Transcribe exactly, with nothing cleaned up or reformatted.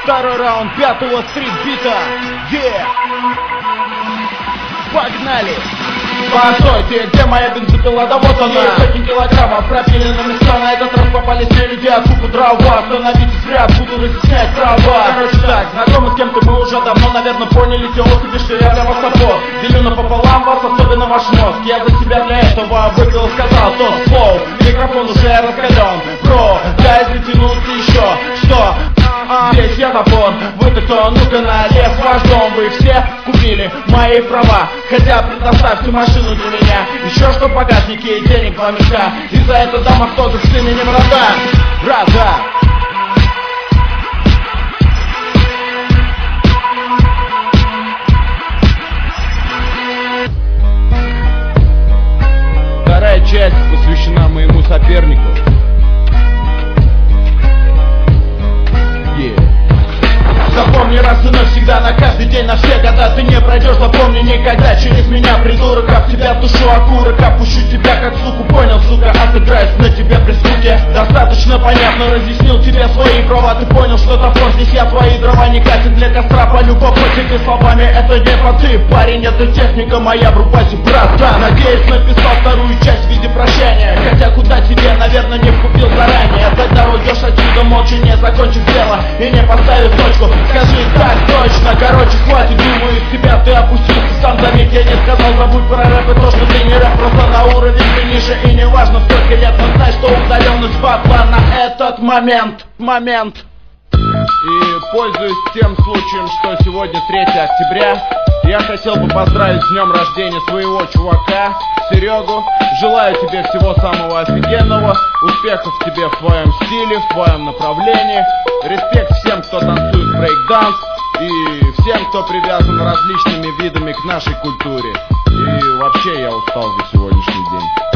Второй раунд пятого стрит-бита. Yeah. Погнали! Постойте, где моя бензопила? Да вот она. Сотни килограммов пропилены на места. На этот раз попались все люди от купу дрова. Остановитесь в ряд, буду разъяснять права. Короче так, знакомы с кем-то мы уже давно, наверное, поняли те особи, что я для вас опор. Делю напополам вас, особенно ваш мозг. Я за себя для этого выпил, сказал тот слов. Микрофон уже раскален. Бро, дай затянуться еще. Что? Здесь я топор, вы-то кто? Ну-ка налево, ваш дом, вы все купили мои права. Хотя предоставьте машину для меня. Еще что в багажнике и денег два мешка. И за это дам автограф с именем Рада. Рада. Вторая часть посвящена моему сопернику. Запомни раз и навсегда, на каждый день, на все года ты не пройдешь, запомни никогда. Через меня, придурок, а в тебя тушу окурок, опущу тебя как суку, понял, сука, отыграюсь на тебе при суке. Достаточно понятно, разъяснил тебе свои права, ты понял, что топор здесь я, твои дрова не катит для костра, полю по площади словами, это не поты, парень, это техника моя, врубайся, братан. Надеюсь, написал вторую часть в виде прощания, хотя куда тебе, наверное, не вкупил заранее. Тогда уйдешь отсюда молча, не закончив дело и не поставив точку. Скажи так точно, короче, хватит, думаю, из тебя ты опустился. Сам заметь, я не сказал, забудь про рэп и то, что ты не рэп, просто на уровень ты ниже. И не важно, сколько лет, но знай, что удаленность батла на этот момент, момент. И пользуясь тем случаем, что сегодня третьего октября, я хотел бы поздравить с днем рождения своего чувака, Серегу. Желаю тебе всего самого офигенного, успехов тебе в твоем стиле, в твоем направлении. Респект всем, кто танцует брейк-данс, и всем, кто привязан различными видами к нашей культуре. И вообще я устал за сегодняшний день.